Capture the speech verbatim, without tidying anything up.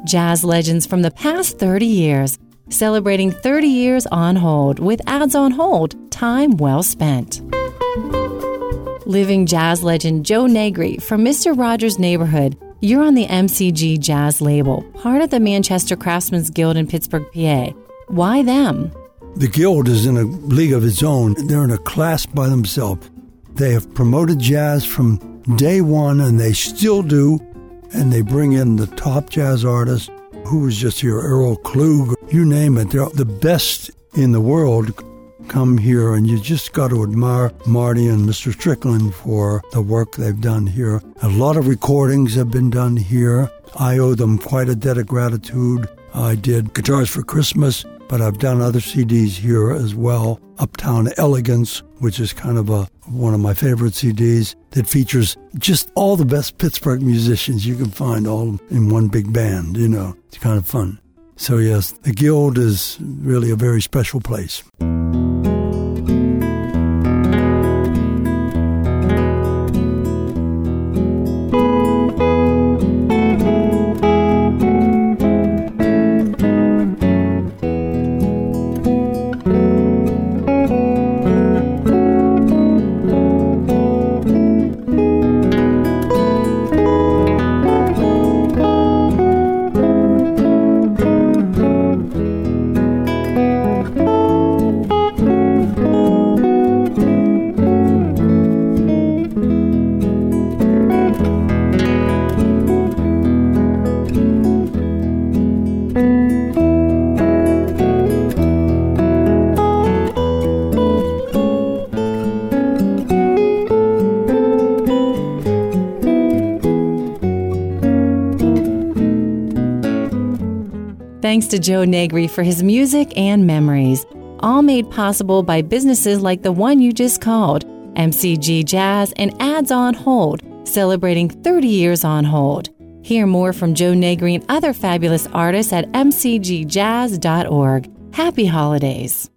Jazz legends from the past thirty years, celebrating thirty years on hold with Ads on Hold, time well spent. Living jazz legend Joe Negri from Mister Rogers' Neighborhood, you're on the M C G Jazz label, part of the Manchester Craftsmen's Guild in Pittsburgh, P A. Why them? The Guild is in a league of its own. They're in a class by themselves. They have promoted jazz from day one, and they still do. And they bring in the top jazz artists. Who was just here? Earl Klug, you name it. They're the best in the world come here, and you just got to admire Marty and Mister Strickland for the work they've done here. A lot of recordings have been done here. I owe them quite a debt of gratitude. I did Guitars for Christmas, but I've done other C Ds here as well. Uptown Elegance, which is kind of a one of my favorite C Ds that features just all the best Pittsburgh musicians you can find all in one big band, you know. It's kind of fun. So yes, the Guild is really a very special place. Thanks to Joe Negri for his music and memories, all made possible by businesses like the one you just called, M C G Jazz and Ads on Hold, celebrating thirty years on hold. Hear more from Joe Negri and other fabulous artists at m c g jazz dot org. Happy holidays.